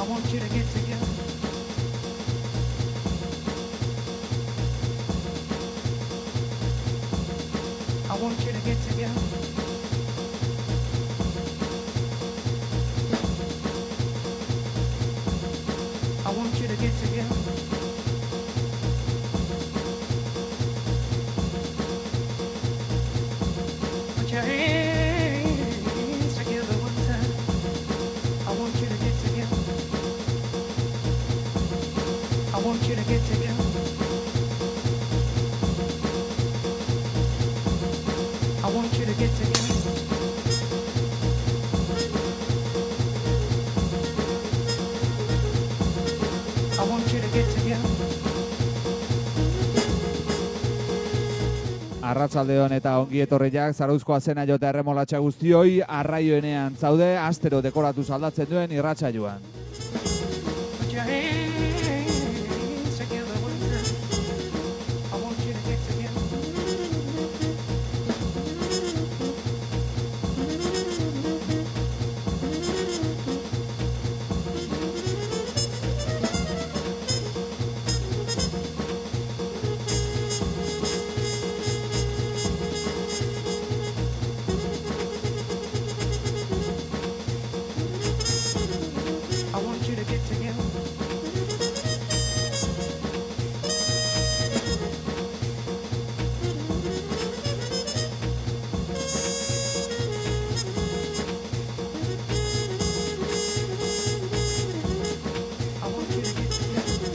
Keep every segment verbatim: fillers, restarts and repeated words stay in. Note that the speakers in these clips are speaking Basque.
want you to get together. I want you to get together. I want you to get together. Put your hands together one time. I want you to get together. I want you to get together. I want you to get together. I want you to get together. Arratsaldeon eta ongi etorriak Zarauzko zena jota erremolatxa guztioi, arraioenean zaude, astero dekoratu aldatzen duen irratsaioan. Put your hands together one time. I want you to get together. I want you to get together. I want you to get together.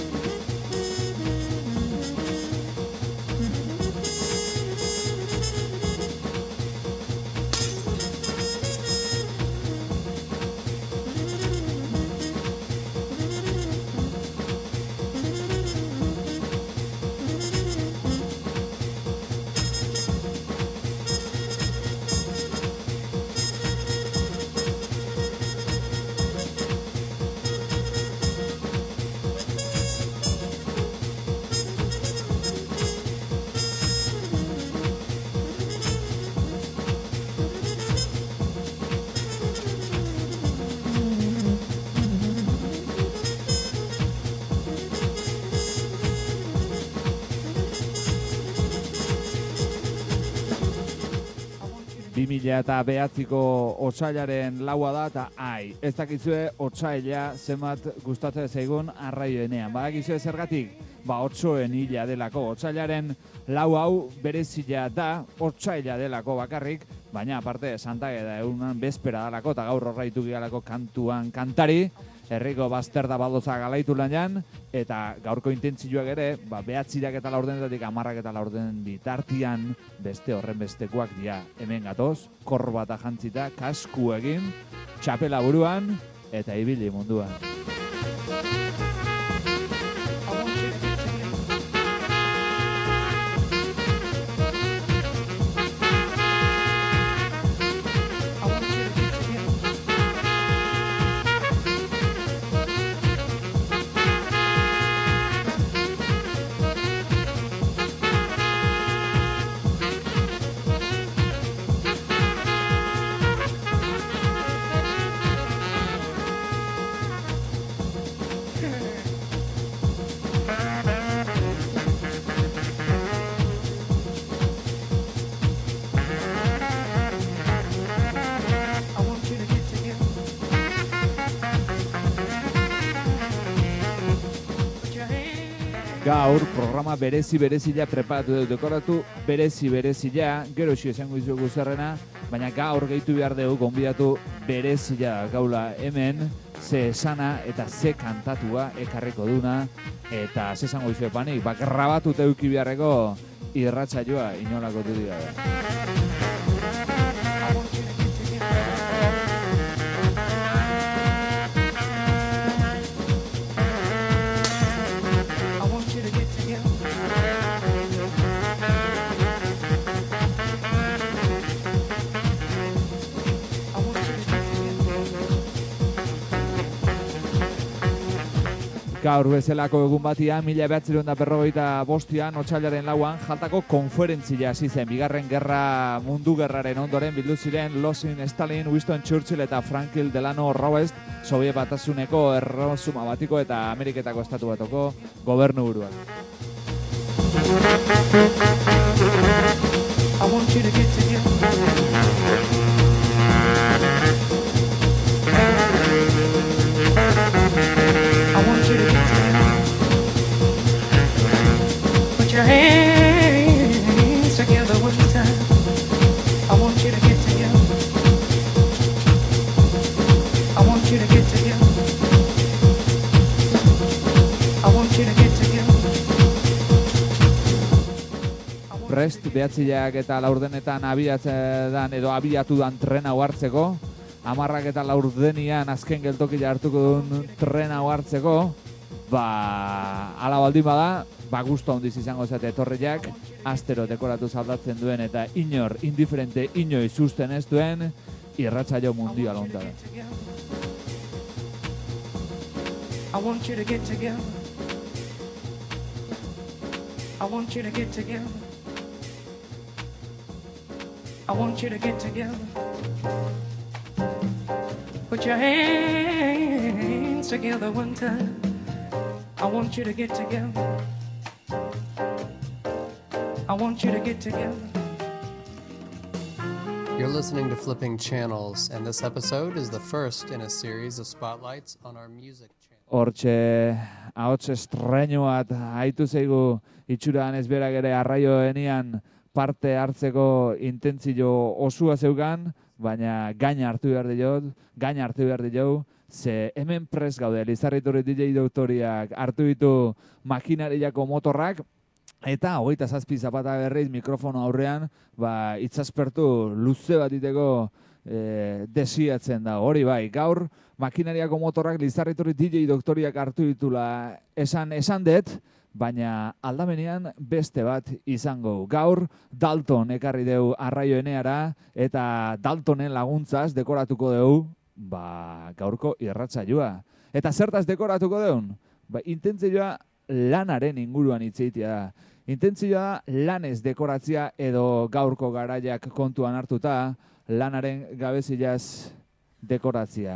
bi mila eta bederatziko otsailaren laua da, eta ai, ez dakizue otsaila zenbat gustatzen zaigun arraioenean. Badakizue zergatik? Ba, otsoen hila delako. Otsailaren lau hau berezila da, otsaila delako bakarrik, baina aparte Santageda egunan bezpera dalako, eta gaur horraitu gialako kantuan kantari, herriko bazterda baldoza galaitu lanean, eta gaurko intentzioak ere, ba, behatzirak eta laurdenetatik amarrak eta laurden bitartian beste horren bestekoak dira. Hemen gatoz, korbata jantzita, kasku egin, txapela buruan, eta ibili munduan. Gaur programa berezi berezila preparatu dut, dekoratu berezi berezila, gero xio esango izugu zerrena, baina gaur gehitu behar dugu gonbidatu berezila gaula hemen, ze esana eta ze kantatua ekarriko duna, eta ze esango izue panik, bak grabatu teuki beharreko irratsaioa inolako du dira da. Gaur bezalako egun batian, mila bederatzizero eta berrogeita bostian, otsailaren lauan, jaltako konferentzia hasi zen. Bigarren gerra, mundu gerraren ondoren bildu ziren Losing Stalin, Winston Churchill eta Franklin Delano Roosevelt, Sobiet Batasuneko, Erresuma Batiko eta Ameriketako Estatu Batuko gobernu buruak. I want you to get together. I want you to get together. Put your hands together one time. I want you to get together. I want you to get together. I want you to get together. Prest, behatzileak eta laurdenetan abiatzedan edo abiatu dan trena hartzeko, hamarrak eta laurdenian azken geltokila hartuko duen trena hartzeko, ba, ala baldin bada, ba, gustu handiz izango zate etorriak, astero dekoratu zaldatzen duen eta inor, indiferente, inoiz usten ez duen, irratsaio mundial honta da. I want you to get together. I want you to get together. I want you to get together. Put your hands together one time. I want you to get together. I want you to get together. You're listening to Flipping Channels, and this episode is the first in a series of spotlights on our music channel. Hortxe, ahots estreñuat haitu zeigu itxuran ez berak ere arraioenian parte hartzeko intentzio osua zeugan, baina gaina hartu behar diot, gaina hartu behar diot, ze hemen pres gaude, Lizarriturri D J doktoriak hartu ditu makinariako motorrak, eta hogeita zazpi zapata berriz mikrofono aurrean, ba, itzaspertu luze bat iteko e, desiatzen da. Hori bai, gaur makinariako motorrak Lizarriturri D J doktoriak hartu ditula esan, esan dut, baina aldamenean beste bat izango. Gaur Dalton ekarri deu arraioeneara eta Daltonen laguntzaz dekoratuko deu ba, gaurko irratsaioa. Eta zertaz dekoratuko deun? Ba, intentzioa lanaren inguruan hitzeitea. Intentzioa lanez dekoratzia edo gaurko garaiak kontuan hartuta lanaren gabezilaz dekoratzia.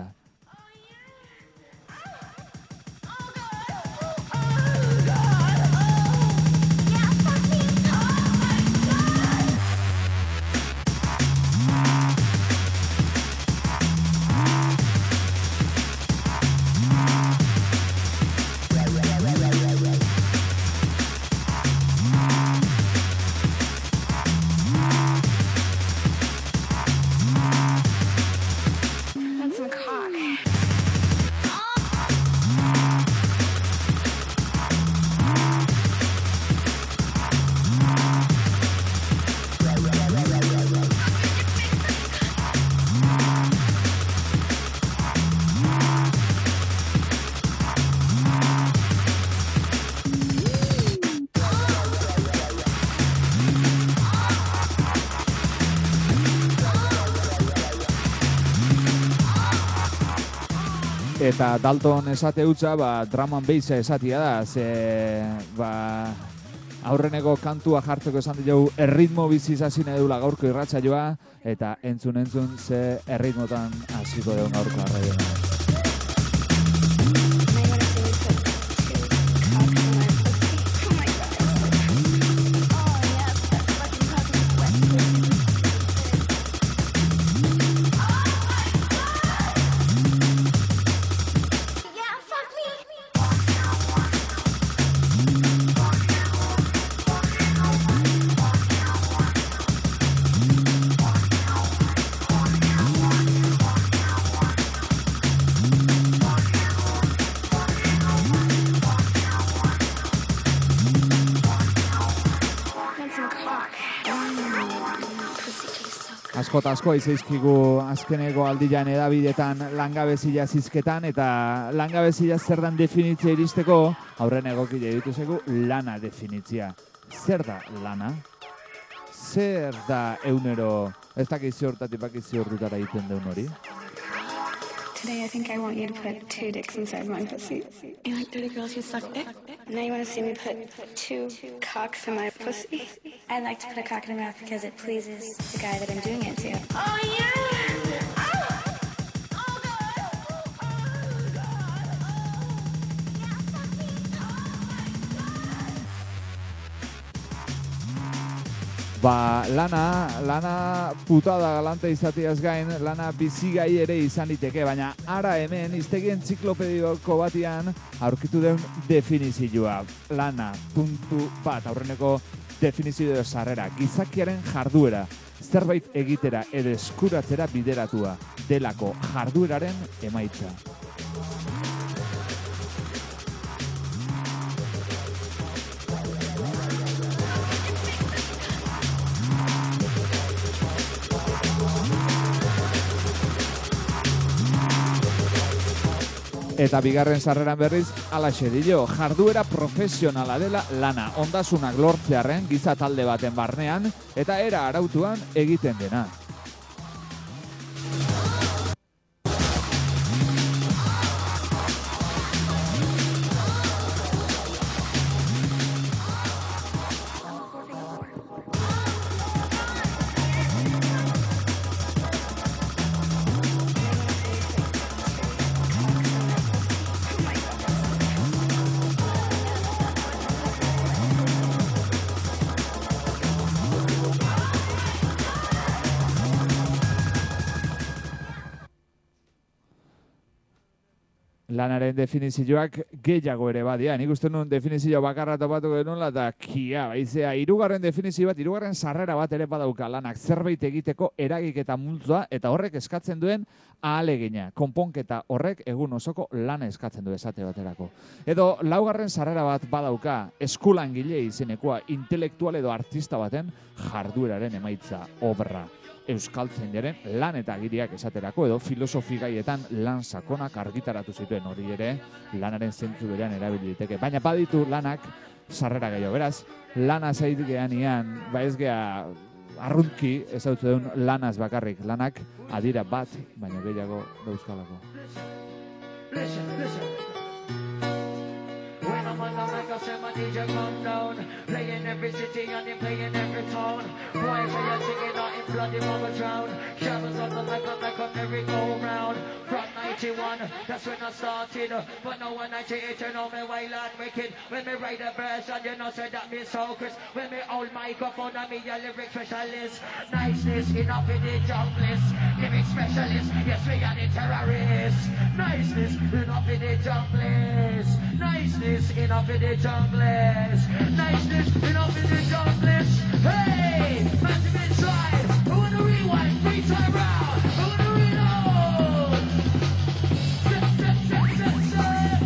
Eta Dalton esate hutsa, ba, drum and bass esatia da, ze ba, aurreneko kantua jartzeko esan dugu erritmo biziz hasi nahi dula gaurko irratsaioa, eta entzun entzun ze erritmotan hasiko dugu gaurko arraioa. Asko eta asko izaizkigu azkeneko aldian edabidetan langabezia zizketan, eta langabezia zer dan definitzea iristeko, aurren egokile dituzegu lana definitzia. Zer da lana? Zer da eunero, ez dakiz hortatik bakiz horretara egiten deun hori? Today I think I want you to put two dicks inside my pussy. You like dirty girls who suck dick? Now you want to see me put two cocks in my pussy? I like to put a cock in my mouth because it pleases the guy that I'm doing it to. Oh yeah! Ba, lana, lana putada galante izatiaz gain, lana bizigai ere izan liteke, baina ara hemen iztegien ziklopedioko batian aurkitu den definizioa. Lana, puntu bat, aurreneko definizio sarrera, gizakiaren jarduera, zerbait egitera edo eskuratzera bideratua, delako jardueraren emaitza. Eta bigarren sarreran berriz, alaxe dio, jarduera profesionala dela lana, ondasunak lortzearren giza talde baten barnean, eta era arautuan egiten dena. Lanaren definizioak gehiago ere badia. Nik uste nuen definizio bakarra topatu genuela eta kia, baizea, hirugarren definizio bat, hirugarren sarrera bat ere badauka lanak zerbait egiteko eragiketa multzoa eta horrek eskatzen duen ahalegina. Konponketa horrek egun osoko lana eskatzen du esate baterako. Edo laugarren sarrera bat badauka eskulangile izenekoa, intelektual edo artista baten jardueraren emaitza, obra. Euskaltzaindiaren lan eta agiriak esaterako edo filosofi gaietan lan sakonak argitaratu zituen, hori ere lanaren zentzu berean erabili diteke. Baina baditu lanak sarrera gehiago. Beraz, lana zait geanian, ba ez gea arruntki ezautze duen lanaz bakarrik. Lanak adira bat, baina gehiago dauzkalako. Listen, listen. When I'm on the mic, I say my D J come down. Playing every city and him playing every town. Boy, say you're singing out in bloody mama drown. Shovels on the mic, I make a merry-go-round. From ninety-one, that's when I started. But now when ninety-eight, you know me wild and wicked. When me write a verse, and you know say that me so Chris. When me hold microphone, and me a lyric specialist. Niceness, enough in the junglist. Lyric specialist, yes, we are the terrorists. Niceness, enough in the junglist. Niceness, enough in the junglist. Niceness, enough in the junglist. Hey, massive inside. I wanna rewind, three time round. I wanna reload. Set, set, set, set, set.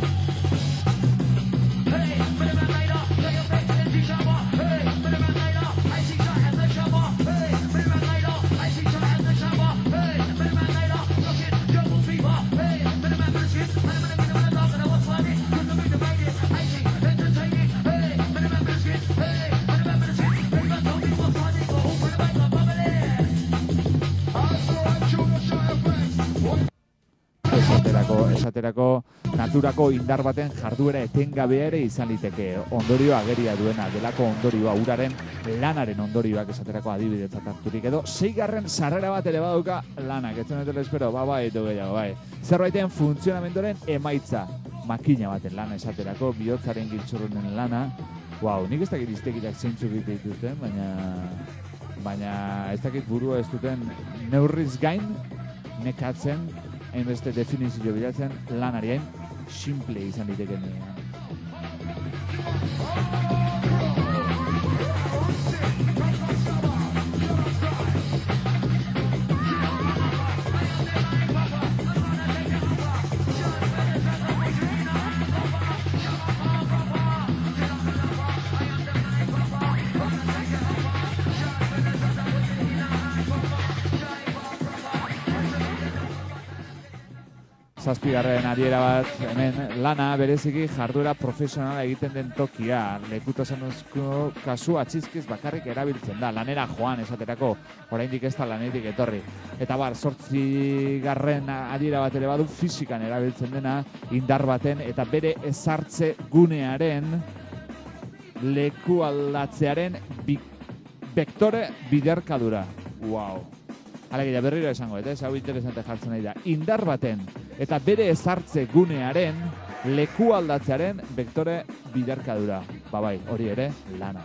Hey, put him on later. Play your face in the shower. Hey, put him on later. I see shot in the shower. Hey, put him on later. I see shot in the shower. Hey, put him on later. Look it, double fever. Hey, put him on the street. Put him on the middle of the dog and I was funny. Cause the way the right is, I see, entertaining. Hey, put him on the street. Hey, put him on the street. Hey, man, told me what's funny. Go home with the mic, I'm bubbling. Esaterako, esaterako naturako indar baten jarduera etengabea ere izan liteke. Ondorio ageria duena, delako ondorioa, uraren lanaren ondorioak esaterako adibidetzat harturik. Edo, seigarren sarrera bat ere badauka lanak. Etzen dut espero, ba, bai, edo gehiago, bai. Zerbaiten funtzionamentoren emaitza. Makina baten lana esaterako, bihotzaren giltzurrunen lana. Wow, nik ez dakit iztekitak zeintzuk dituzten, baina... Baina ez dakit burua ez duten neurriz gain, nekatzen, hainbeste definizio bilatzen lanarien simple izan diteken. Zazpigarren adiera bat, hemen lana bereziki jarduera profesionala egiten den tokia. Lekutasunezko kasu atxizkiz bakarrik erabiltzen da. Lanera joan esaterako, oraindik ez da lanetik etorri. Eta bar, zortzigarren adiera bat ere badu fisikan erabiltzen dena, indar baten eta bere ezartze gunearen leku aldatzearen bi, vektore biderkadura. Wow. Alegia, berriro esango, eta ez hau interesante jartzen nahi da. Indar baten eta bere ezartze gunearen leku aldatzearen vektore biderkadura. Ba bai, hori ere, lana.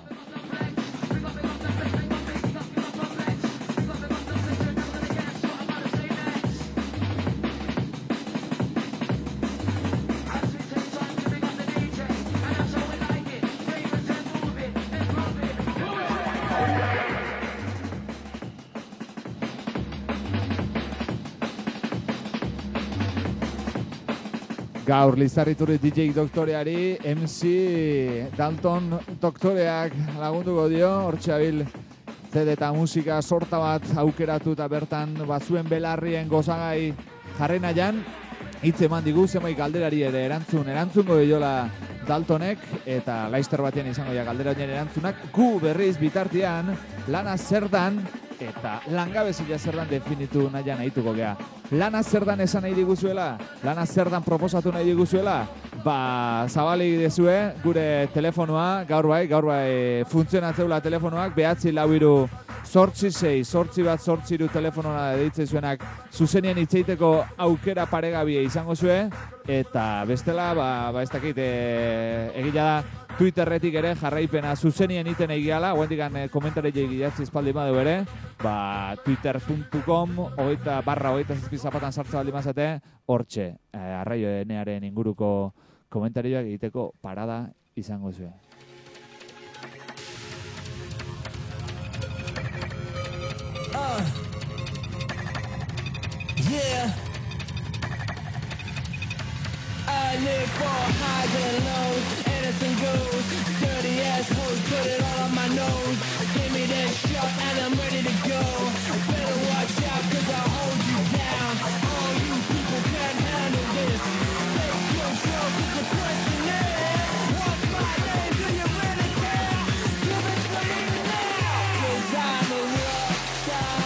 Gaur Lizarriturri D J doktoreari M C Dalton doktoreak lagunduko dio, hortxeabil C D eta musika sorta bat aukeratu eta bertan batzuen belarrien gozagai jarri nahian, hitz eman digu zenbait galderari ere erantzun, erantzungo diola Daltonek, eta laizter batean izango ja galdera horien erantzunak, gu berriz bitartean lana zer dan, eta langabezia zer dan definitu nahian ahituko gea. Lana zer dan esan nahi diguzuela, lana zer dan proposatu nahi diguzuela, ba, zabalik dezue, gure telefonoa, gaur bai, gaur bai funtzionatzeula telefonoak, behatzi lau iru sortzi sei, sortzi bat sortzi iru telefonora deitzen zuenak zuzenien hitzeiteko aukera paregabia izango zue, eta bestela, ba, ba ez dakit, e, egila da, Twitterretik ere jarraipena zuzenien iten egiala, guendikan e, komentareiek idatzi espaldi badu ere, ba, twitter puntu com, ogeita, barra ogeita zazpi zapatan sartza baldi mazate, hortxe, e, arraio enearen inguruko komentarioak egiteko parada izango zuen. Uh, yeah. I live for highs and lows, anything goes. Dirty assholes, put it all on my nose. Give me that shot and I'm ready to go. Better watch out cause I'll hold you down. All you people can't handle this. Take control cause the question is, what's my name? Do you really care? Give it to me now. Cause I'm a rock star.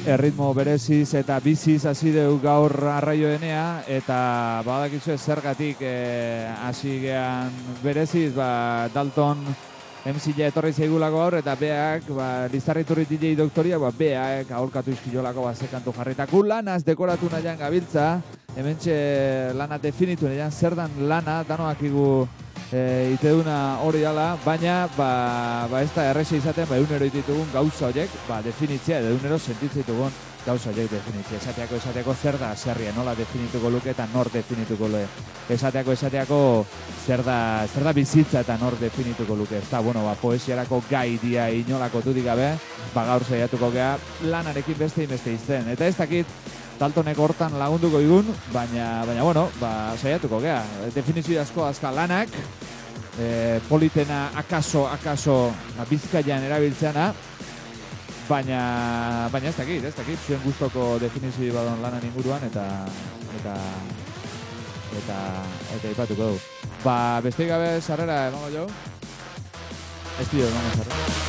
erritmo bereziz eta biziz hasi dugu gaur arraioenea, eta badakizu zergatik hasi gean bereziz, ba, Dalton M C ja etorri zaigulako gaur, eta beak, ba, Lizarriturri D J doktoria, ba, beak aholkatu izkilolako ba, zekantu jarritaku lanaz dekoratu nahian gabiltza, hementxe lana definitu nahian, zer dan lana, danoak igu e, iteduna hori dala, baina ba, ba ez da erresa izaten, ba, egunero ditugun gauza horiek, ba, definitzea, edo egunero sentitzen ditugun gauza horiek definitzea. Esateako, esateako zer da zerria, nola definituko luke eta nor definituko luke. Esateako, esateako zer da, zer da bizitza eta nor definituko luke. Ez da, bueno, ba, poesiarako gai dia inolako tudik gabe, ba, gaur saiatuko gea lanarekin beste inbeste izten. Eta ez dakit, Daltonek hortan lagunduko igun, baina, baina bueno, ba, saiatuko gea. Definizio asko azka lanak, e, politena akaso, akaso, Bizkaian erabiltzeana, baina, baina ez dakit, ez dakit, zuen gustoko definizio badon lanan inguruan, eta, eta, eta, eta ipatuko dugu. Ba, besteik gabe sarrera emango jo? Ez dio, emango sarrera.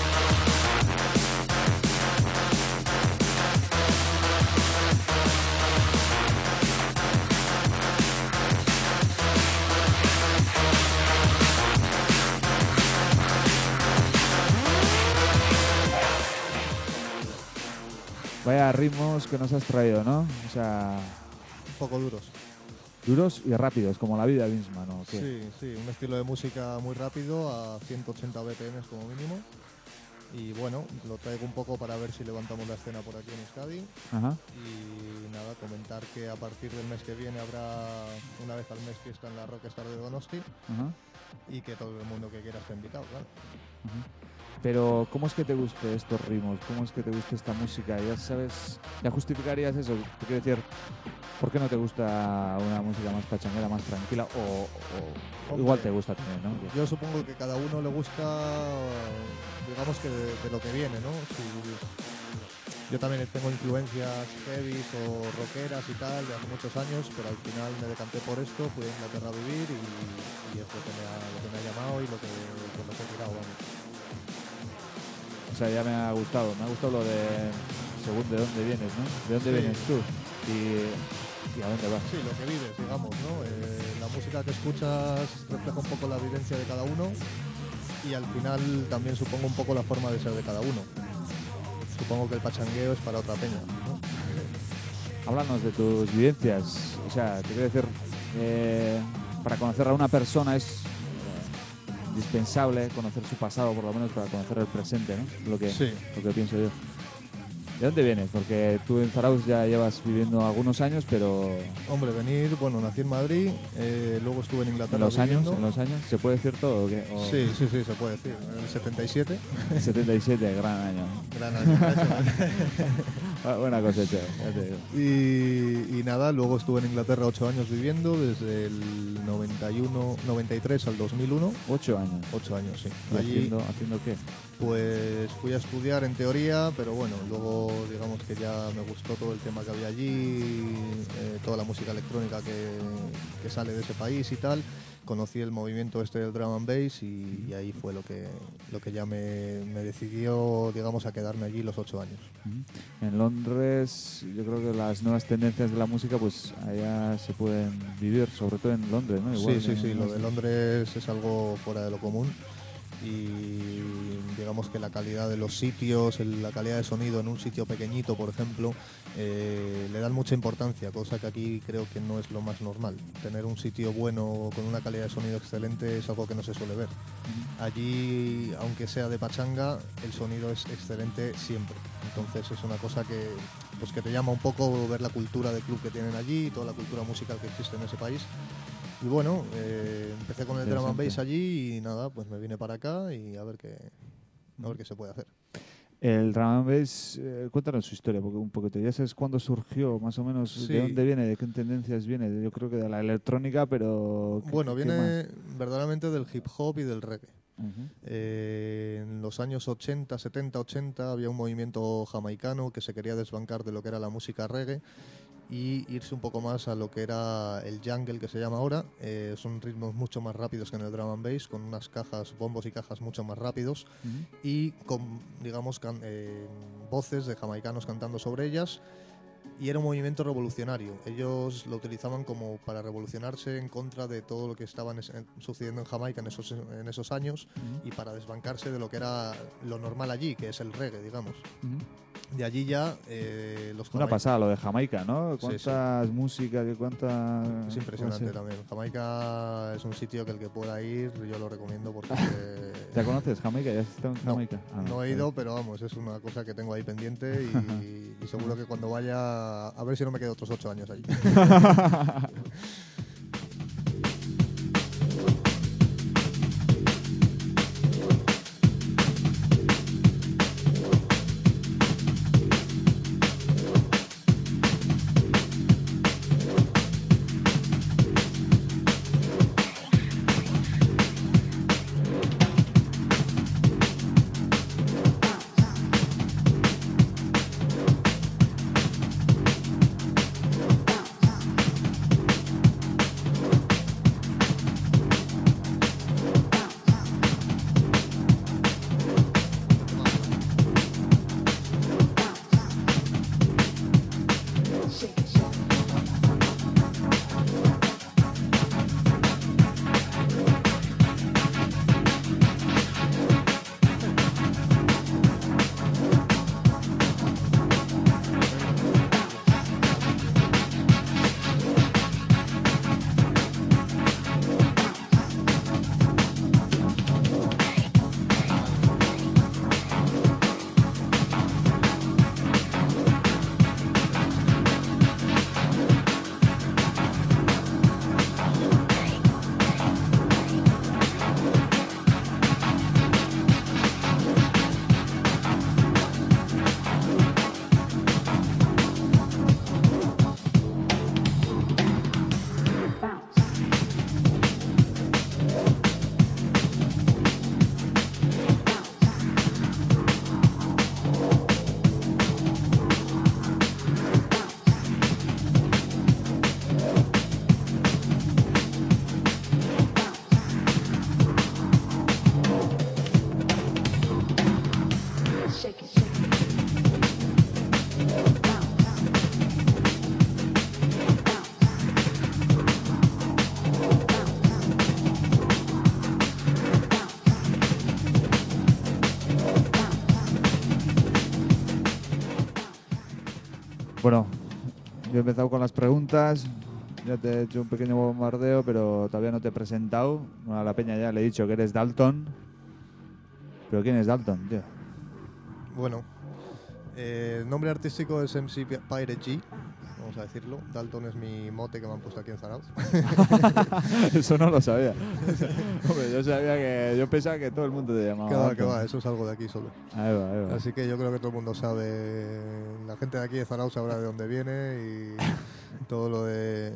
Vaya ritmos que nos has traído, ¿no? O sea... Un poco duros. Duros y rápidos, como la vida misma, ¿no? ¿Qué? Sí, sí, un estilo de música muy rápido, a ciento ochenta B P M como mínimo. Y bueno, lo traigo un poco para ver si levantamos la escena por aquí en Euskadi. Ajá. Y nada, comentar que a partir del mes que viene habrá una vez al mes fiesta en la Rockstar de Donosti. Ajá. Y que todo el mundo que quiera esté invitado, claro. Ajá. Pero, ¿cómo es que te guste estos ritmos? ¿Cómo es que te gusta esta música? Ya sabes, ya justificarías eso. Te quiero decir, ¿por qué no te gusta una música más pachanguera, más tranquila? O, o Hombre, igual te gusta también, ¿no? Yo supongo que cada uno le gusta, digamos que de, de lo que viene, ¿no? Si, yo también tengo influencias heavies o rockeras y tal de hace muchos años, pero al final me decanté por esto, fui a Inglaterra a vivir y, y es lo que, me ha, lo que me ha llamado y lo que, por lo que he tirado, vamos. O sea, ya me ha gustado, me ha gustado lo de según de dónde vienes, ¿no? ¿De dónde Sí. vienes tú? Y, y a dónde vas. Sí, lo que vives, digamos, ¿no? Eh, la música que escuchas refleja un poco la vivencia de cada uno y al final también supongo un poco la forma de ser de cada uno. Supongo que el pachangueo es para otra peña, ¿no? Háblanos de tus vivencias. O sea, te quiero decir, eh, para conocer a una persona es indispensable conocer su pasado, por lo menos para conocer el presente, ¿no? Lo que, Sí. lo que pienso yo. ¿De dónde vienes? Porque tú en Zarauz ya llevas viviendo algunos años, pero... Hombre, venir, bueno, nací en Madrid, eh, luego estuve en Inglaterra ¿En los años? viviendo. ¿En los años? ¿Se puede decir todo o qué? O... Sí, sí, sí, se puede decir. En el setenta y siete. setenta y siete, gran año. Gran año. eso. Ah, buena cosecha, ya te digo. y, y nada, luego estuve en Inglaterra ocho años viviendo, desde el noventa y uno, noventa y tres al dos mil uno. Ocho años. Ocho años, sí. ¿Y Allí, haciendo, ¿Haciendo qué? pues fui a estudiar en teoría, pero bueno, luego digamos que ya me gustó todo el tema que había allí, eh, toda la música electrónica que, que sale de ese país y tal. Conocí el movimiento este del drum and bass y, y ahí fue lo que, lo que ya me, me decidió, digamos, a quedarme allí los ocho años. En Londres, yo creo que las nuevas tendencias de la música, pues allá se pueden vivir, sobre todo en Londres, ¿no? Igual sí, sí, en- sí, lo de Londres es algo fuera de lo común y digamos que la calidad de los sitios, el- la calidad de sonido en un sitio pequeñito, por ejemplo, eh, le dan mucha importancia, cosa que aquí creo que no es lo más normal. Tener un sitio bueno con una calidad de sonido excelente es algo que no se suele ver. Allí, aunque sea de pachanga, el sonido es excelente siempre. Entonces es una cosa que, pues que te llama un poco ver la cultura de club que tienen allí y toda la cultura musical que existe en ese país. Y bueno, eh, empecé con el drum and bass allí y nada, pues me vine para acá y a ver qué, a ver qué se puede hacer. El drum and bass, eh, cuéntanos su historia, porque un poquito, ya sabes cuándo surgió, más o menos, Sí. de dónde viene, de qué tendencias viene. Yo creo que de la electrónica, pero... ¿qué- Bueno, qué viene más? verdaderamente del hip hop y del reggae. Ujú. Eh, en los años ochenta, setenta, ochenta había un movimiento jamaicano que se quería desbancar de lo que era la música reggae y irse un poco más a lo que era el jungle, que se llama ahora. Eh, son ritmos mucho más rápidos que en el drum and bass, con unas cajas, bombos y cajas mucho más rápidos, uh-huh. y con, digamos, can, eh, voces de jamaicanos cantando sobre ellas. Y era un movimiento revolucionario. Ellos lo utilizaban como para revolucionarse en contra de todo lo que estaba sucediendo en Jamaica en esos, en esos años, uh-huh. y para desbancarse de lo que era lo normal allí, que es el reggae, digamos. Uh-huh. De allí ya eh, los Una pasada lo de Jamaica, ¿no? Cuántas sí, sí. músicas y cuántas... Es impresionante también. Jamaica es un sitio que el que pueda ir yo lo recomiendo porque... ¿Ya conoces Jamaica? ¿Ya has estado en Jamaica? No, ah, no, no he ido, pero vamos, es una cosa que tengo ahí pendiente y, y seguro que cuando vaya, a ver si no me quedo otros ocho años allí. Bueno, yo he empezado con las preguntas, ya te he hecho un pequeño bombardeo, pero todavía no te he presentado. Bueno, a la peña ya le he dicho que eres Dalton. ¿Pero quién es Dalton, tío? Bueno, eh, el nombre artístico es M C Pirate G, vamos a decirlo. Dalton es mi mote que me han puesto aquí en Zarauz. Eso no lo sabía. Hombre, yo sabía que... Yo pensaba que todo el mundo te llamaba Que va, Dalton. que va, eso es algo de aquí solo. Ahí va, ahí va. Así que yo creo que todo el mundo sabe... La gente de aquí de Zarauz sabrá de dónde viene y todo lo de...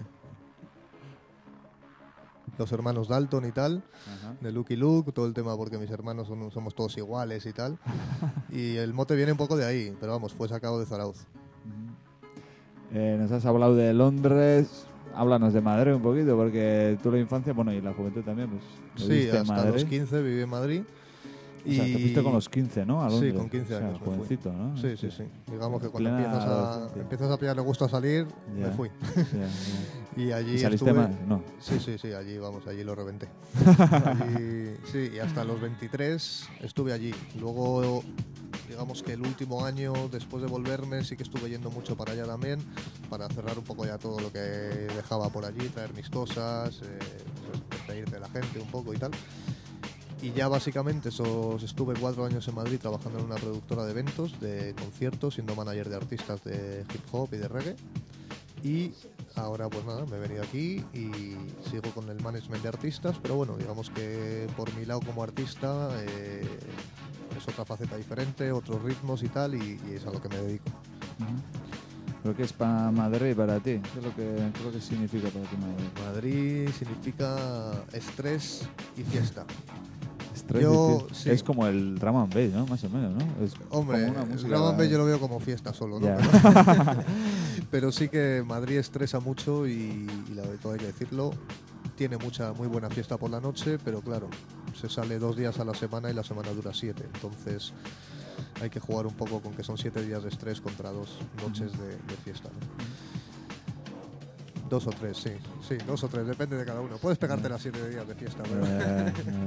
Los hermanos Dalton y tal, ajá, de Lucky Luke, todo el tema porque mis hermanos son, somos todos iguales y tal. Y el mote viene un poco de ahí, pero vamos, fue sacado de Zarauz. Eh, nos has hablado de Londres, háblanos de Madrid un poquito, porque tú la infancia, bueno, y la juventud también, pues... Sí, hasta los quince viví en Madrid. O sea, te fuiste con los quince, ¿no? A Londres. Sí, con quince años. O sea, jovencito, fui. ¿no? Sí, sí, sí. Digamos que cuando empiezas a, empiezas a pillarle gusto a salir, ya, me fui. Ya, ya. Y allí ¿Y saliste estuve... más? No. Sí, sí, sí, allí, vamos, allí lo reventé. Allí, sí, y hasta los veintitrés estuve allí. Luego, digamos que el último año, después de volverme, sí que estuve yendo mucho para allá también, para cerrar un poco ya todo lo que dejaba por allí, traer mis cosas, eh, pues, despedirte de la gente un poco y tal. Y ya básicamente esos, estuve cuatro años en Madrid trabajando en una productora de eventos, de conciertos, siendo manager de artistas de hip hop y de reggae. Y ahora pues nada, me he venido aquí y sigo con el management de artistas, pero bueno, digamos que por mi lado como artista eh, es otra faceta diferente, otros ritmos y tal, y, y es a lo que me dedico. Uh-huh. ¿Pero qué es para Madrid para ti? ¿Qué es lo que, qué es lo que significa para ti Madrid? Madrid significa estrés y fiesta. Yo, sí. Es como el drum and bass, ¿no? Más o menos, ¿no? Es Hombre, como una música... el drum and bass yo lo veo como fiesta solo, ¿no? Yeah. Pero, pero sí que Madrid estresa mucho y, y la de todo hay que decirlo. Tiene mucha, muy buena fiesta por la noche, pero claro, se sale dos días a la semana y la semana dura siete. Entonces hay que jugar un poco con que son siete días de estrés contra dos noches de, de fiesta, ¿no? Dos o tres, sí. Sí, dos o tres, depende de cada uno. Puedes pegarte las siete días de fiesta, pero... Eh,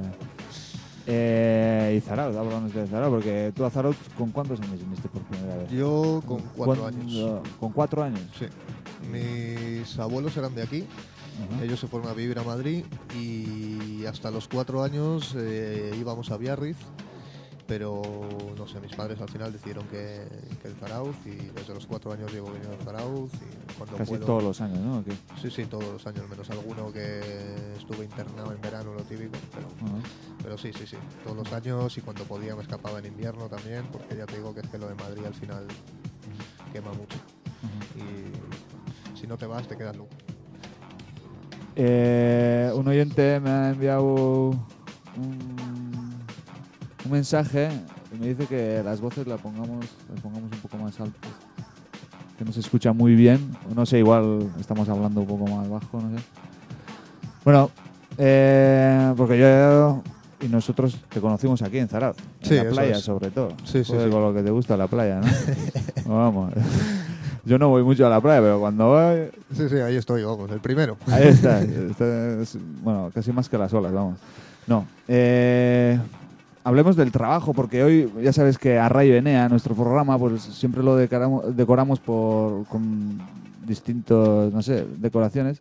eh, y Zarauz, háblanos de Zarauz, porque tú a Zarauz, ¿con cuántos años viniste por primera vez? Yo con cuatro ¿Cuándo- años. ¿Con cuatro años? Sí. Mis abuelos eran de aquí. Ajá. Ellos se fueron a vivir a Madrid y hasta los cuatro años eh, íbamos a Biarritz, pero no sé, mis padres al final decidieron que, que el Zarauz, y desde los cuatro años llevo viniendo al Zarauz y cuando Casi puedo... todos los años, ¿no? ¿O qué? Sí, sí, todos los años, menos alguno que estuve internado en verano, lo típico, pero, Ajá. pero sí, sí, sí, todos los años, y cuando podía me escapaba en invierno también, porque ya te digo que es que lo de Madrid al final quema mucho Ajá. y si no te vas te quedas loco. Eh, un oyente me ha enviado un, un mensaje y me dice que las voces las pongamos, las pongamos un poco más altas, que no se escucha muy bien. No sé, igual estamos hablando un poco más bajo, no sé. Bueno, eh, porque yo y nosotros te conocimos aquí en Zarauz, en Sí, la eso playa es. sobre todo. Sí, sí, Joder, sí. con lo que te gusta la playa, ¿no? Vamos. Yo no voy mucho a la playa, pero cuando voy, Sí, sí, ahí estoy, vamos, el primero. ahí está. Está- es- bueno, casi más que las olas, vamos. No. Eh, hablemos del trabajo, porque hoy ya sabes que a Rayo Enea, nuestro programa, pues siempre lo decoramos, decoramos por, con distintos, no sé, decoraciones.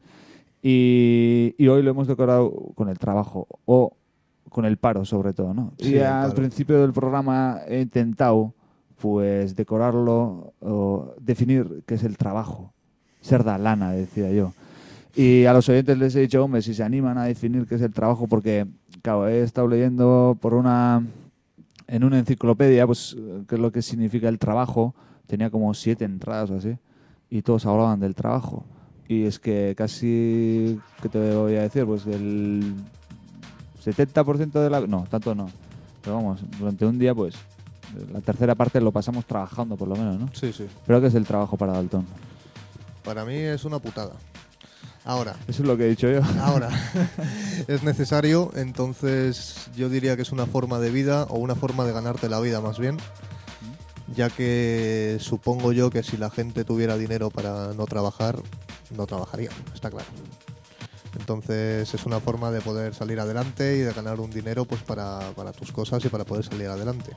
Y, y hoy lo hemos decorado con el trabajo, o con el paro sobre todo, ¿no? Sí, y el al paro. principio del programa he intentado pues decorarlo o definir qué es el trabajo. Ser da lana, decía yo. Y a los oyentes les he dicho, hombre, si se animan a definir qué es el trabajo, porque, claro, he estado leyendo por una en una enciclopedia, pues, qué es lo que significa el trabajo. Tenía como siete entradas o así, y todos hablaban del trabajo. Y es que casi, ¿qué te voy a decir? Pues el setenta por ciento de la... No, tanto no. Pero vamos, durante un día, pues, la tercera parte lo pasamos trabajando, por lo menos, ¿no? Sí, sí. Pero ¿qué es el trabajo para Dalton? Para mí es una putada. Ahora, Eso es lo que he dicho yo. ahora, es necesario, entonces yo diría que es una forma de vida o una forma de ganarte la vida más bien, ya que supongo yo que si la gente tuviera dinero para no trabajar, no trabajaría, está claro. Entonces es una forma de poder salir adelante y de ganar un dinero pues para, para tus cosas y para poder salir adelante.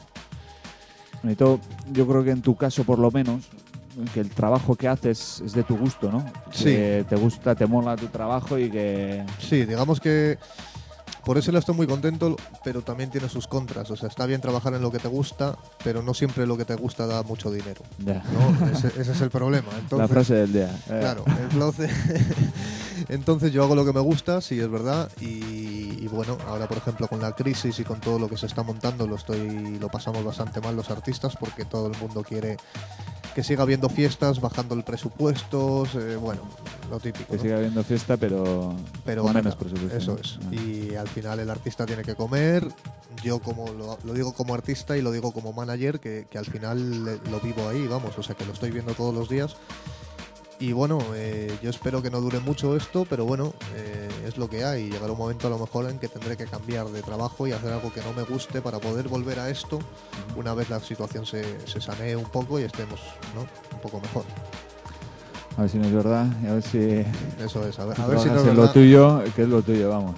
Y todo, yo creo que en tu caso, por lo menos, que el trabajo que haces es de tu gusto, ¿no? Sí. Que te gusta, te mola tu trabajo y que... Sí, digamos que por eso estoy muy contento, pero también tiene sus contras. O sea, está bien trabajar en lo que te gusta, pero no siempre lo que te gusta da mucho dinero, Ya. ¿no? Ese, ese es el problema. Entonces, La frase del día. Eh, claro, entonces, entonces yo hago lo que me gusta, sí es verdad, y, y bueno, ahora por ejemplo con la crisis y con todo lo que se está montando lo estoy, lo pasamos bastante mal los artistas porque todo el mundo quiere que siga habiendo fiestas, bajando el presupuesto, eh, bueno, lo típico. Que ¿no? siga habiendo fiesta, pero, Pero con barata, menos presupuesto. eso ¿no? es. Ah. Y al final el artista tiene que comer. Yo como lo, lo digo como artista y lo digo como manager, que, que al final le- lo vivo ahí, vamos, o sea que lo estoy viendo todos los días. Y bueno, eh, yo espero que no dure mucho esto, pero bueno, eh, es lo que hay. Llegará un momento a lo mejor en que tendré que cambiar de trabajo y hacer algo que no me guste para poder volver a esto una vez la situación se, se sanee un poco y estemos, ¿no?, un poco mejor. A ver si no es verdad, y a ver si... Eso es, a ver, tú a ver si no trabajas es en lo verdad. tuyo, que es lo tuyo, vamos.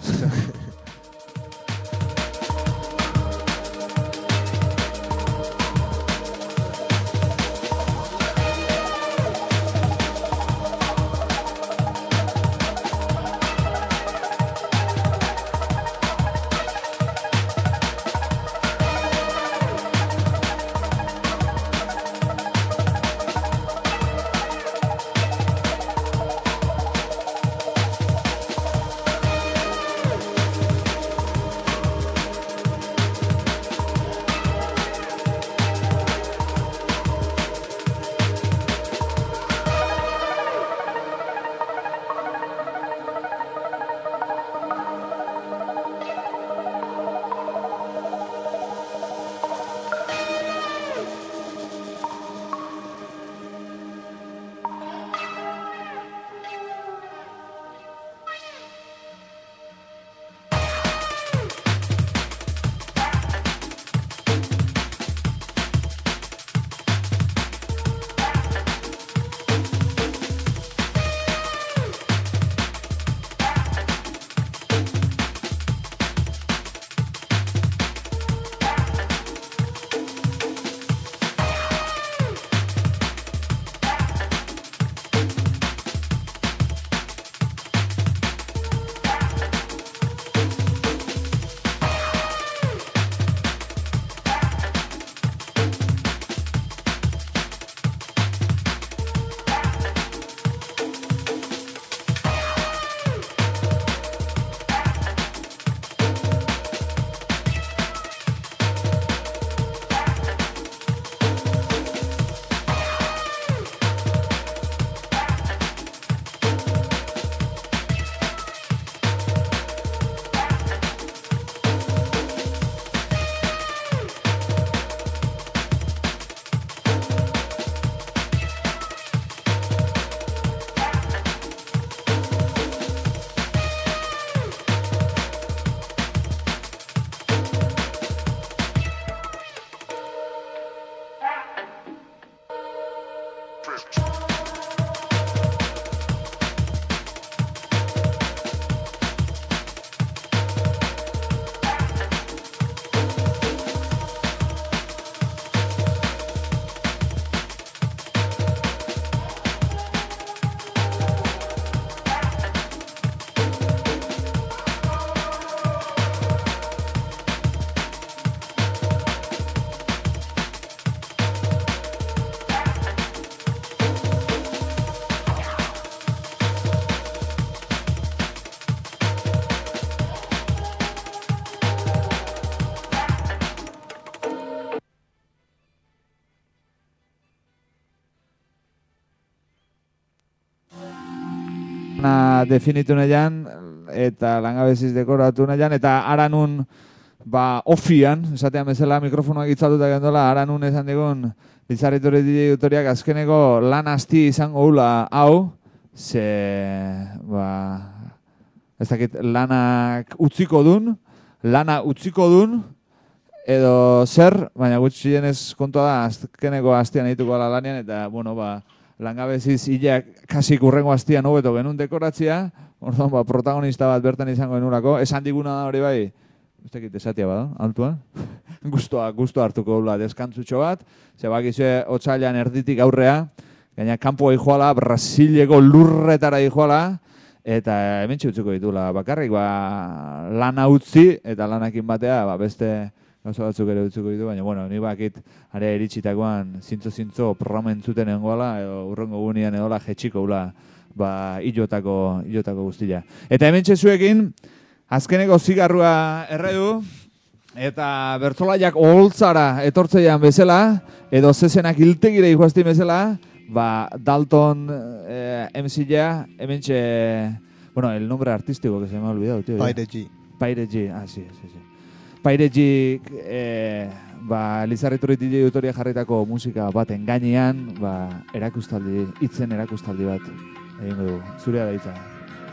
definitu nahian, eta langabeziz dekoratu nahian, eta aranun, ba, ofian, esatean bezala mikrofonoak itzalduta gendola, aranun esan digun, Lizarritori D J Utoriak azkeneko lan asti izango hula hau, ze, ba, ez dakit, lanak utziko dun, lana utziko dun, edo zer, baina gutxienez kontua da, azkeneko astian egituko ala lanian, eta, bueno, ba, langabeziz hileak kasik urrengo astian hobeto genuen dekoratzia, orduan, ba, protagonista bat bertan izango genurako, esan diguna da hori bai, ez dakit esatia bada, altua, guztua, guztua hartuko dula deskantzutxo bat, ze bakizue otsailean erditik aurrea, gaina kanpoa ijoala, Brasileko lurretara ijoala, eta hemen txutziko ditula bakarrik, ba, lana utzi, eta lanakin batea, ba, beste gauza batzuk ere utzuko ditu, baina, bueno, ni bakit are iritsitakoan zintzo-zintzo programa entzuten egongoala, edo urrengo gunean edola jetxiko ula, ba, hilotako, hilotako guztia. Eta hemen txezuekin, azkeneko zigarrua erredu, eta bertzolaiak oholtzara etortzeian bezala, edo zezenak hiltegire ikuazti bezala, ba, Dalton eh, M C-a, hemen txe, bueno, el nombre artístico que se me ha olvidado, tío. Paire G. Paire G, ah, sí, sí, sí. Paire G, eh, ba, Lizarritori D J Utoria jarritako musika baten gainean, ba, erakustaldi, hitzen erakustaldi bat, egin dugu, zurea da hitza.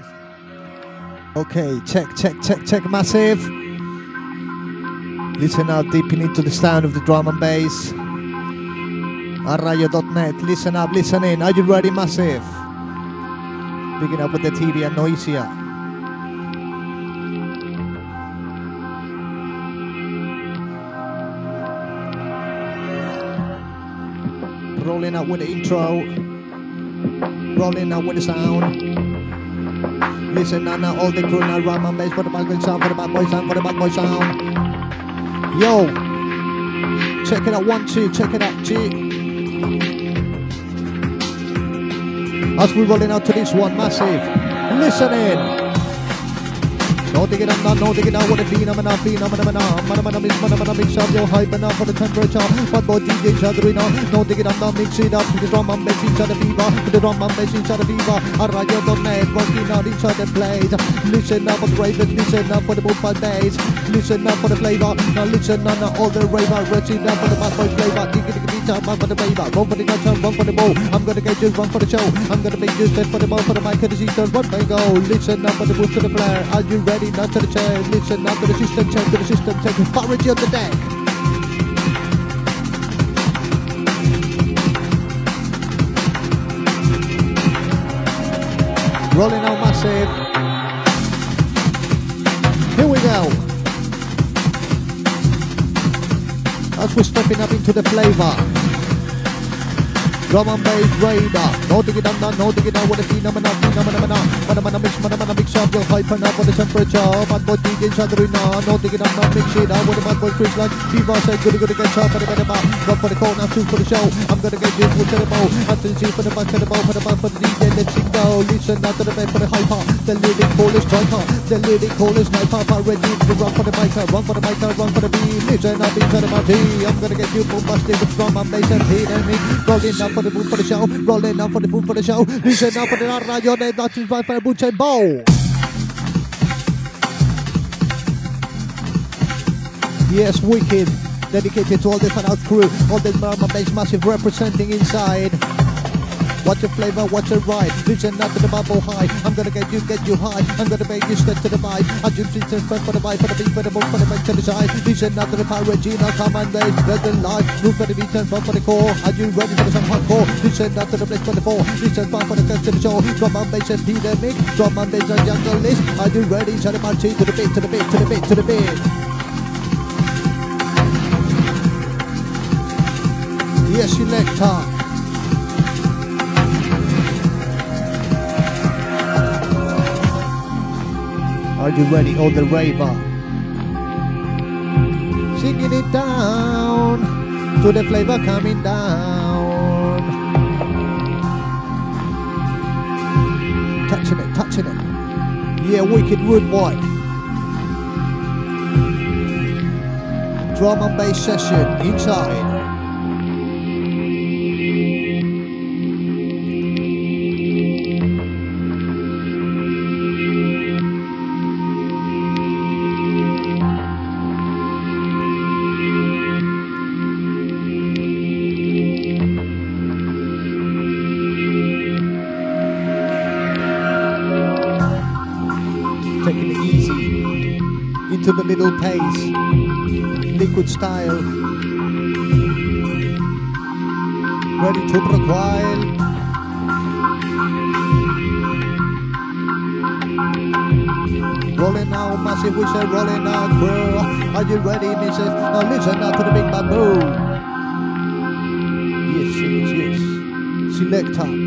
Okay, check, check, check, check, massive. Listen out deep into the sound of the drum and bass. Arrayo dot net, listen up, listen in. Are you ready, massive? Picking up with the T V and Noisia. Rolling out with the intro. Rolling out with the sound. Listen now, now all the crew now, drum and bass for the bad boy sound, for the bad boy sound, for the bad boy sound. Yo, check it out, one, two, check it out, G. As we're rolling out to this one, massive. Listen in. No digging up, no digging out what the phenomena, phenomena, phenomena, mix, phenomena, mix up, yo, hype enough for the temperature. But both D Js are doing now. No digging up, no mix it up. With the drum and bass inside the fever. With the drum and bass inside the fever. Arrayo dot net, working out inside the place. Listen up for the ravens, listen up for the boom bad days. Listen up for the flavor. Now listen up now all the raver. Listen up for the bad boy flavor. Diggy diggy diggy top, one for the raver. One for the gutter, one for the bow. I'm gonna get you one for the show. I'm gonna make you set for the bow, for the mic and the season. One they go. Listen up for the boost to the flare. Are you ready? Not to the chair, listen up to the system, check to the system, check the parity on the deck. Rolling out massive. Here we go. As we're stepping up into the flavor. Drum and bass radar. No digging down, no digging down with the phenomena, phenomena, phenomena, mix, phenomena, mix up, you'll hype enough for the temperature. Bad boy D Js are doing now. No digging down, mix it out with the bad boy Chris like Fever say, goody goody get sharp for the better bar. One for the corner, two for the show. I'm gonna get you to the bow. Until you for the back of the bow, for the back for the D J, let's it go. Listen out to the bed for the hyper. The lyric call is striker. The lyric call is sniper. Ready to run for the biker, run for the biker, run for the beat. Listen up into the party. I'm gonna get you bombastic with drum and bass and beat and me. Rolling up for the boom for the show, rolling up for the boom for the show. Listen up for the Arrayo net, that's right for the boot and bow. Yes, wicked, dedicated to all the fan out crew, all the drum and bass massive representing inside. Watch your flavor, watch your ride. Listen up to the bubble high. I'm gonna get you, get you high. I'm gonna make you step to the vibe. I just listen for the vibe, for the beat, for the boom, for the back to the side. Listen up to the pirate G, now come and bass, breath and life. Move for the beat and front for the core. Are you ready for some hardcore? Listen up to the place for the four. Listen back for the test to the show. Drum and bass and beat and mix. Drum and bass and jungle list. Are you ready? Shut the party to the beat, to the beat, to the beat, to the beat. Yes, selector. Are you ready, all the raver? Singing it down to the flavor coming down. Touching it, touching it. Yeah, wicked rude boy. Drum and bass session inside. easy into the little pace, liquid style, ready to brook wild. Rolling out, massive whistle, rolling out, crew. Are you ready, missus? Now listen now to the big bamboo. Yes, yes, yes. Selector.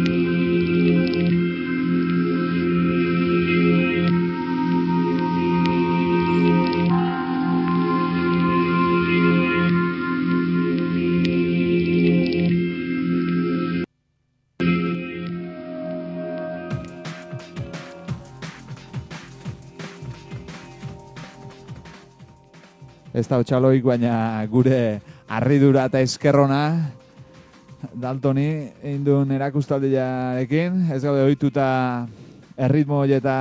Ez da otxaloik, baina gure harridura eta eskerrona Daltoni egin duen erakustaldiarekin. Ez gaude ohituta erritmo eta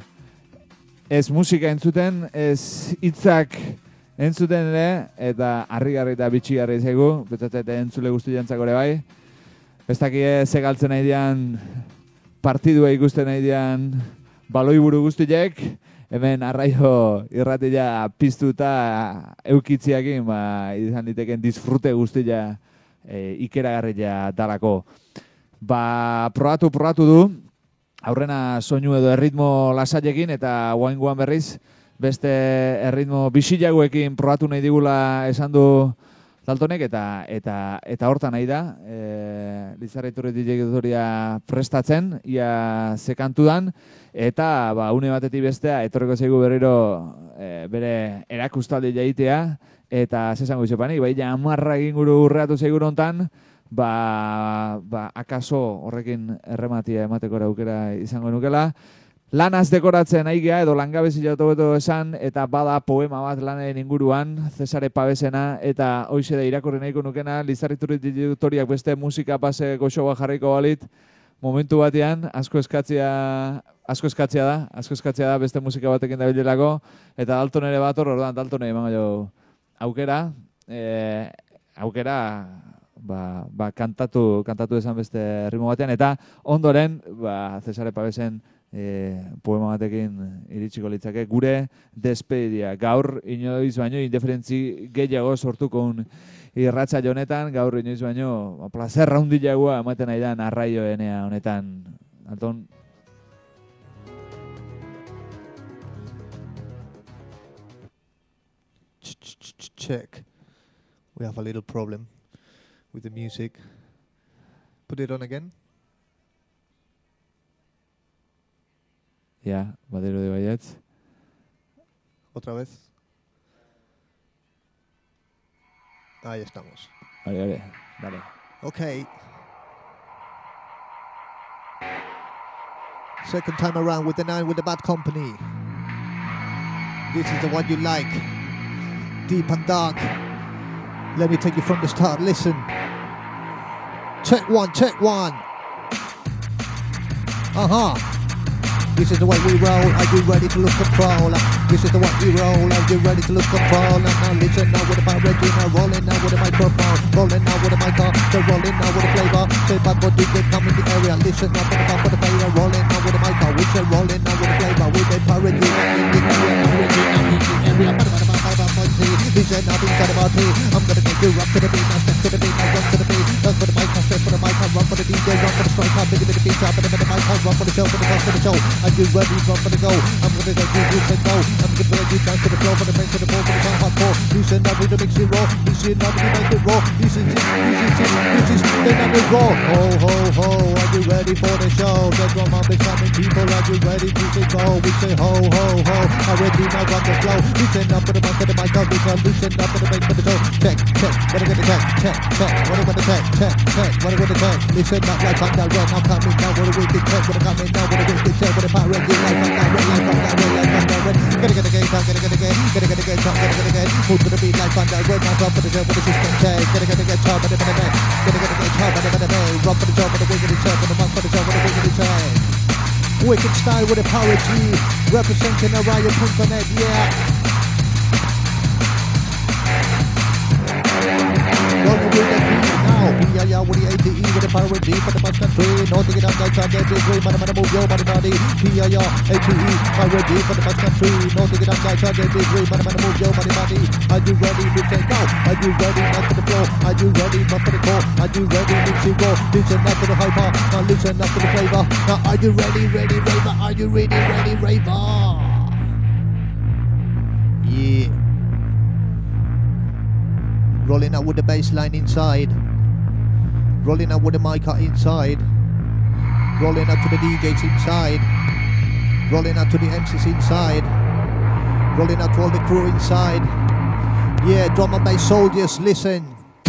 ez musika entzuten, ez hitzak entzuten ere, eta harrigarri eta bitxigarri zaigu, betzatzete entzule guzti jantzako ere bai. Ez dakie ze galtzen nahi dian, partidua ikusten nahi dian baloi buru guztiek, hemen arraio irratila piztuta eukitziakin, ba, izan diteken disfrute guztia e, ikeragarria dalako. Ba, probatu, probatu du, aurrena soinu edo erritmo lasaiekin, eta guaingoan berriz, beste erritmo bisilagoekin probatu nahi digula esan du Daltonek, eta eta eta hortan nahi da, e, Lizarra Iturri D J prestatzen, ia zekantudan, eta ba, une batetik bestea, etorreko zaigu berriro e, bere erakustaldi jaitea, eta zesango izopanik, bai, ja amarra egin guru urreatu zaigu nontan, ba, ba, akaso horrekin errematia emateko aukera izango nukela. Lanaz dekoratzen aigea, edo langabezi jautu beto esan, eta bada poema bat lanaren inguruan, Cesare Pavesena, eta hoize da irakurri nahiko nukena, Lizarra Iturri Editoriak beste musika base goxo bat jarriko balit, momentu batean, asko eskatzea, asko eskatzea da, asko eskatzea da beste musika batekin da bilelako, eta Dalton ere bat hor, orduan Dalton ere emango jo aukera, e, aukera, ba, ba, kantatu, kantatu esan beste ritmo batean, eta ondoren, ba, Cesare Pavesen E, poema batekin iritsiko litzake gure despedidia. Gaur inoiz baino indiferentzi gehiago sortuko un irratza honetan, gaur inoiz baino plazerra handiagoa ematen nahi da arraioenea honetan. Dalton. Check. We have a little problem with the music. Put it on again. Ja, badero de baietz. Otra vez. Ahí estamos. Vale, vale, dale. Okay. Second time around with the nine with the Bad Company. This is the one you like. Deep and dark. Let me take you from the start. Listen. Check one, check one. Uh-huh. This is the way we roll, are you ready to lose control? This is the way we roll, are you ready to lose control? And now listen now with the power now rolling now with the microphone, rolling now with the mic on, they're rolling now with the flavor. Say bad boy D J come in the area, listen now for the top of the fire, rolling now with the mic on, we say rolling now with the flavor, with the power in the area, listen now inside about me, I'm gonna take you up to the beat, now step to the beat, now run to the beat, run for the mic, now step for the mic, now run for the D J, run for the strike, now big it the beat, drop it in the mic, now run for the show, for the run for the show. Are you ready? Run for the go. I'm gonna go do this and go. I'm gonna let you dance to the floor, for the bass to the ball, for the sound hardcore. Listen up with the mix it raw. Listen up with the make it raw. This is it. This is it. This is the night is raw. Ho ho ho. Are you ready for the show? The drum up is coming, people. Are you ready to say go? We say ho ho ho. Already now on the flow. Listen up for the mic, for the mic out. Listen up for the bass for the show. Check check. What are gonna check check check. What are gonna check check check. What are gonna check? Listen up like on that run. Now coming now. What are we can check? What are coming now? What are we can check? What are pirate? Life on that red, life on that red, life on that red. Gotta get a gate, gotta get a gate, gotta get a gate, gotta get a gate. Move to the beat, life on that red. Now drop for the job, for the system check. Gotta get a gate, chop, but the man. Gotta get a gate, chop, but the man. Run for the job, for the wiggity check, for the month for the job, for the wiggity check. Wicked style with a power G, representing Araya dot net, yeah. Rolling with the beat now. P I R with the A T E with the power G for the bus country. No to get up, no time, get degree, man, man, move your body, body. P I R, A T E, power G for the bus country. No to get up, no time, get degree, man, man, move your body, body. Are you ready to take out? Are you ready not for the flow? Are you ready not for the core? Are you ready to go? Listen up to the hyper, now listen up to the flavor. Now are you ready, ready, raver? Are you ready, ready, raver? Yeah. Rolling out with the bass line inside. Rolling out with the mic inside. Rolling out to the D Js inside. Rolling out to the M Cs inside. Rolling out to all the crew inside. Yeah, drum and bass soldiers, listen.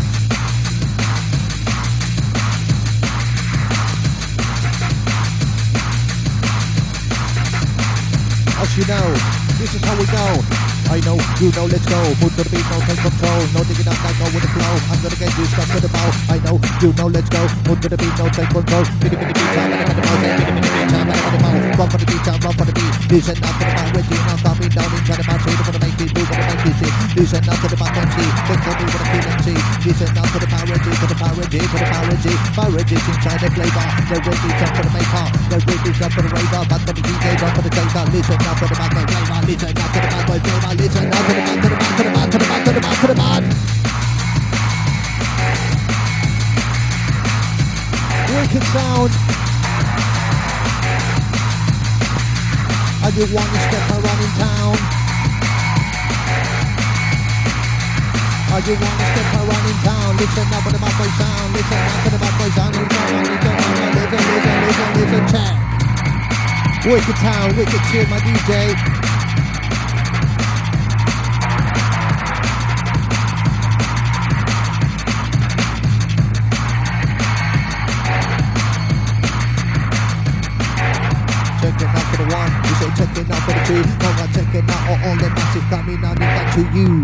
As you know, this is how we go. I know, you know, let's go. Put to the beat, no take control. No digging up, that go with the flow. I'm gonna get you stuck to the bow. I know, you know, let's go. Put to the beat, no take control. Mini mini beat time, mini mini mouth, mini mini beat time, mini mini mouth. Run for the beat time, run for the beat. Listen up to the back, Reggie, now coming down into the back. So you're gonna make it, move, gonna make it shit. Listen up to the back M C, think for me with a P M C. Listen up to the power Reggie, to the power Reggie, to the power Reggie. Power Reggie's inside the flavor. They're ready to for the maker. They're ready to for the raver. Back for the D J, run for the taker. Listen up to the back boy flavor. Listen up to the back boy flavor. Listen up to the back. To the back, to the back, to the back, to the back, to the back. Wicked sound. I do one step around in town. I do one step around in town. Listen up to the bad boy sound. Listen up to the bad boy sound. Listen, listen, listen, listen, listen, listen, check. Wicked town, wicked tune, my D J. Checking out for the one, you say checking out for the two. Now I'm checking out all, all the massive coming out back to you.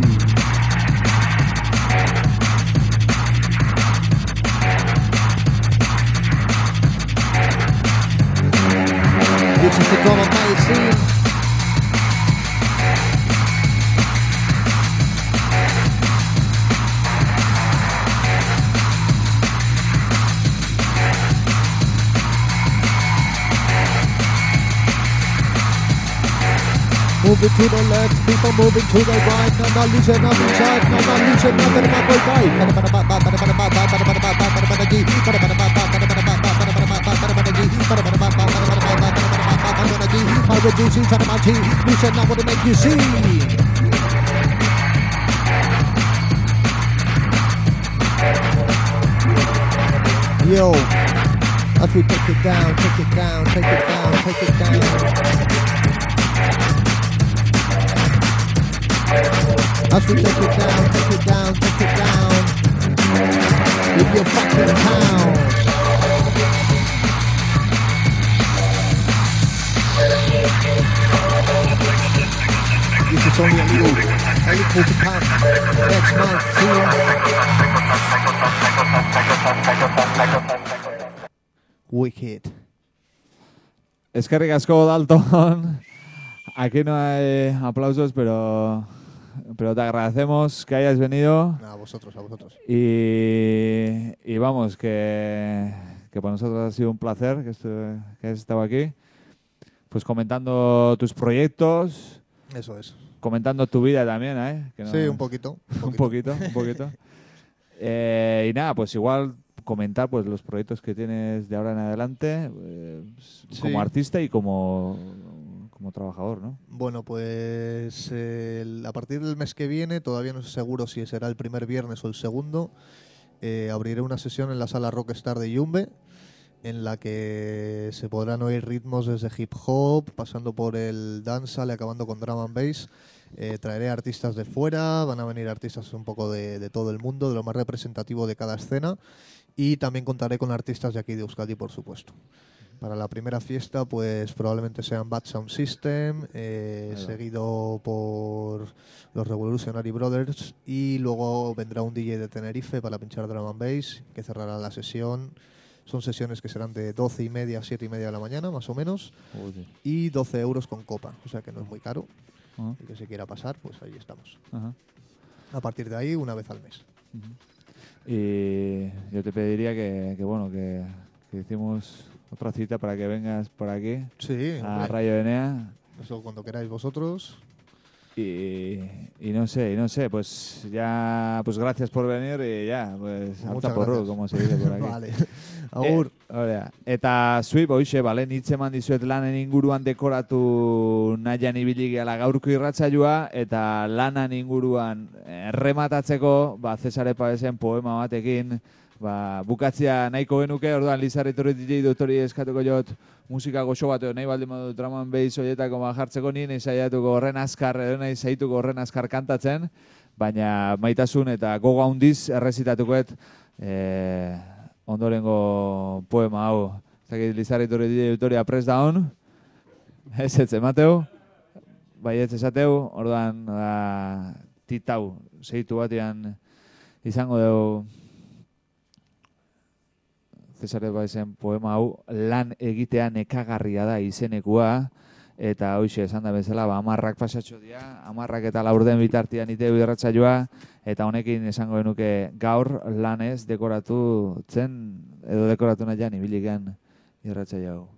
This is the drum and bass scene. Moving to the left, people moving to the right. No, no, listen up inside. No, no, listen up to the bad boy guy. I reduce inside of my team. Listen up what to make you see. Yo, as we take it down, take it down, take it down, take it down. As we take it down, take it down, take it down. With your fucking pound. This is only a little, a little to come. Next month, soon. Wicked. Eskerrik asko, Dalton. Aquí no hay aplausos, pero... Pero te agradecemos que hayas venido. A vosotros, a vosotros. Y, y vamos, que, que para nosotros ha sido un placer que, estu, que hayas estado aquí. Pues comentando tus proyectos. Eso es. Comentando tu vida también, ¿eh? Que no, sí, un poquito. Un poquito, un poquito. eh, y nada, pues igual comentar pues los proyectos que tienes de ahora en adelante eh, sí. como artista y como... como trabajador, ¿no? Bueno, pues eh, a partir del mes que viene, todavía no sé seguro si será el primer viernes o el segundo, eh, abriré una sesión en la sala Rockstar de Yumbe, en la que se podrán oír ritmos desde hip hop, pasando por el dancehall y acabando con drum and bass. Eh, traeré artistas de fuera, van a venir artistas un poco de, de todo el mundo, de lo más representativo de cada escena, y también contaré con artistas de aquí de Euskadi, por supuesto. Para la primera fiesta, pues probablemente sean Bad Sound System, eh, seguido por los Revolutionary Brothers, y luego vendrá un D J de Tenerife para pinchar drum and bass, que cerrará la sesión. Son sesiones que serán de doce y media a siete y media de la mañana, más o menos, Uy. y doce euros con copa, o sea que no es muy caro. Uh-huh. El que se quiera pasar, pues ahí estamos. Uh-huh. A partir de ahí, una vez al mes. Uh-huh. Y yo te pediría que, que bueno, que, que hicimos otra cita para que vengas por aquí Sí, a hombre. Radio Enea. Eso cuando queráis vosotros. Y, y no sé, y no sé, pues ya, pues gracias por venir y ya, pues Muchas alta porru, gracias. como se dice por aquí. Vale. Agur. E, horea, eta zuip, hoxe, bale, nitzeman dizuet lanen inguruan dekoratu nahian ibili gehala gaurko irratsaioa, eta lanan inguruan errematatzeko, ba, Cesare Pavesen poema batekin, ba, bukatzea nahiko genuke, orduan Lizarri Torri D J doktori eskatuko jot, musika goxo bat, nahi baldin badu drum and bass horietako ba jartzeko nien, saiatuko horren azkar, edo nahi zaituko horren azkar kantatzen, baina maitasun eta gogo handiz errezitatukoet eh, ondorengo poema hau. Zakit Lizarri Torri D J doktori prest daun, ez ez emateu, bai ez esateu, orduan ba, titau, zeitu batean izango dugu Cesare Pavesen poema hau, lan egitea nekagarria da izenekua, eta hoxe esan da bezala, ba, amarrak pasatxo dira, amarrak eta laurden bitartian iteu irratsaioa, eta honekin esango genuke gaur lanez dekoratu zen, edo dekoratu nahian ibiliken irratsaio hau.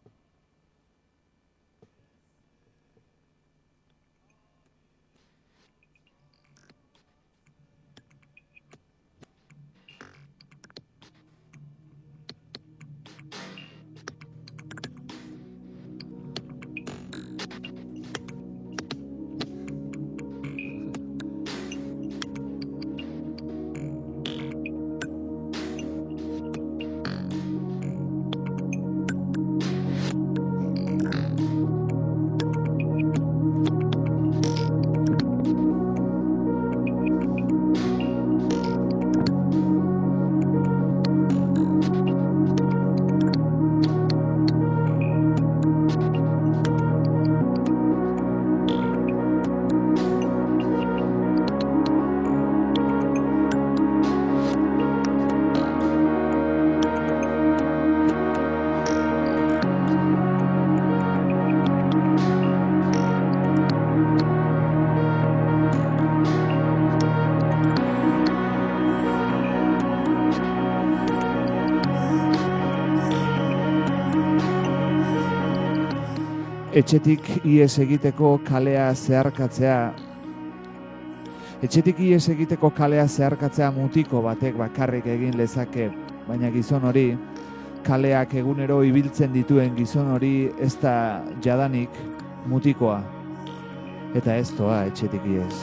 Etxetik ihes egiteko kalea zeharkatzea. Etxetik ihes egiteko kalea zeharkatzea mutiko batek bakarrik egin lezake, baina gizon hori, kaleak egunero ibiltzen dituen gizon hori ez da jadanik mutikoa, eta ez doa etxetik ihes.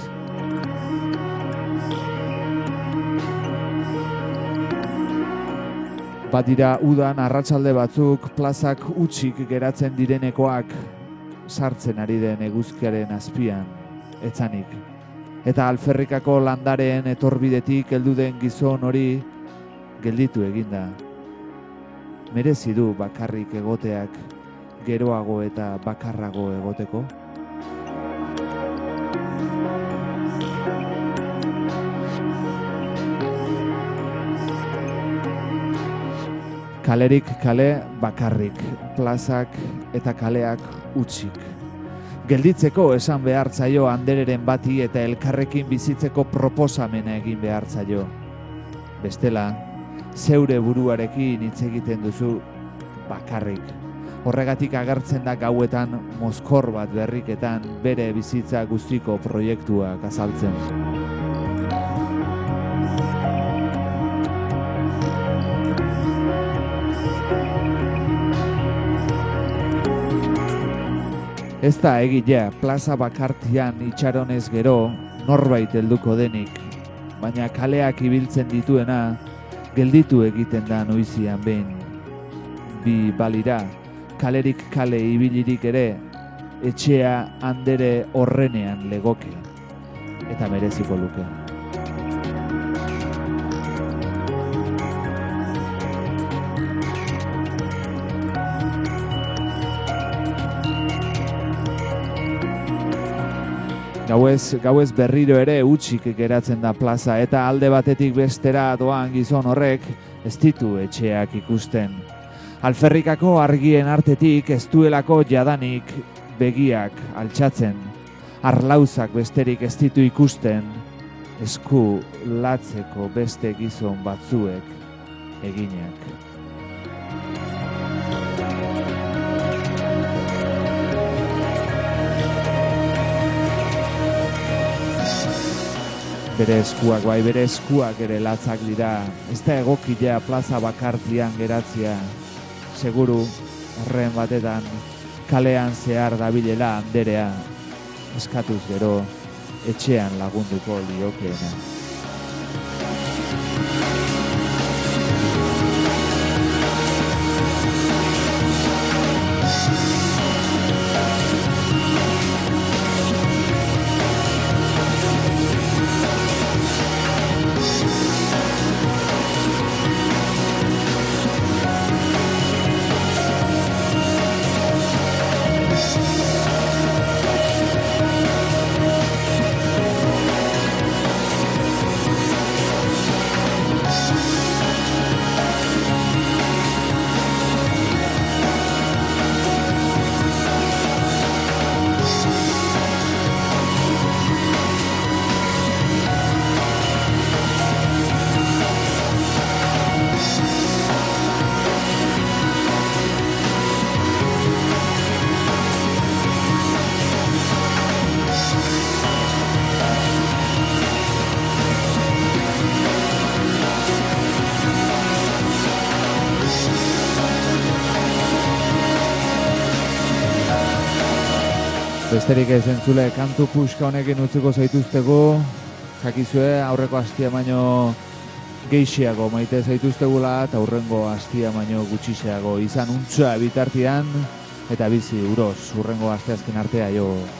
Badira udan arratsalde batzuk plazak utxik geratzen direnekoak, sartzen ari den eguzkiaren azpian, etzanik. Eta alferrikako landareen etorbidetik heldu den gizon hori gelditu eginda. Merezi du bakarrik egoteak geroago eta bakarrago egoteko? Kalerik kale bakarrik, plazak eta kaleak utxik. Gelditzeko esan behartzaio andereren bati eta elkarrekin bizitzeko proposamena egin behartzaio. Bestela, zeure buruarekin hitz egiten duzu bakarrik. Horregatik agertzen da gauetan mozkor bat berriketan bere bizitza guztiko proiektuak azaltzen. Ez da egilea plaza bakartian itxaronez gero norbait helduko denik, baina kaleak ibiltzen dituena gelditu egiten da noizian behin. Bi balira, kalerik kale ibilirik ere, etxea andere horrenean legoke, eta mereziko luke. Gauez, gauez berriro ere utxik geratzen da plaza eta alde batetik bestera doan gizon horrek ez ditu etxeak ikusten. Alferrikako argien artetik ez duelako jadanik begiak altxatzen. Arlauzak besterik ez ditu ikusten esku latzeko beste gizon batzuek eginak. Bere eskuak, bai bere eskuak ere latzak dira, ez da egokia plaza bakartian geratzea, seguru horren batetan kalean zehar dabilela anderea, eskatuz gero etxean lagunduko liokeena. Besterik ez entzule, kantu puska honekin utziko zaituztego, jakizue aurreko astia baino geixiago maite zaituztegula eta aurrengo astia baino gutxiseago izan untza bitartian eta bizi uroz urrengo asteazken artea jo.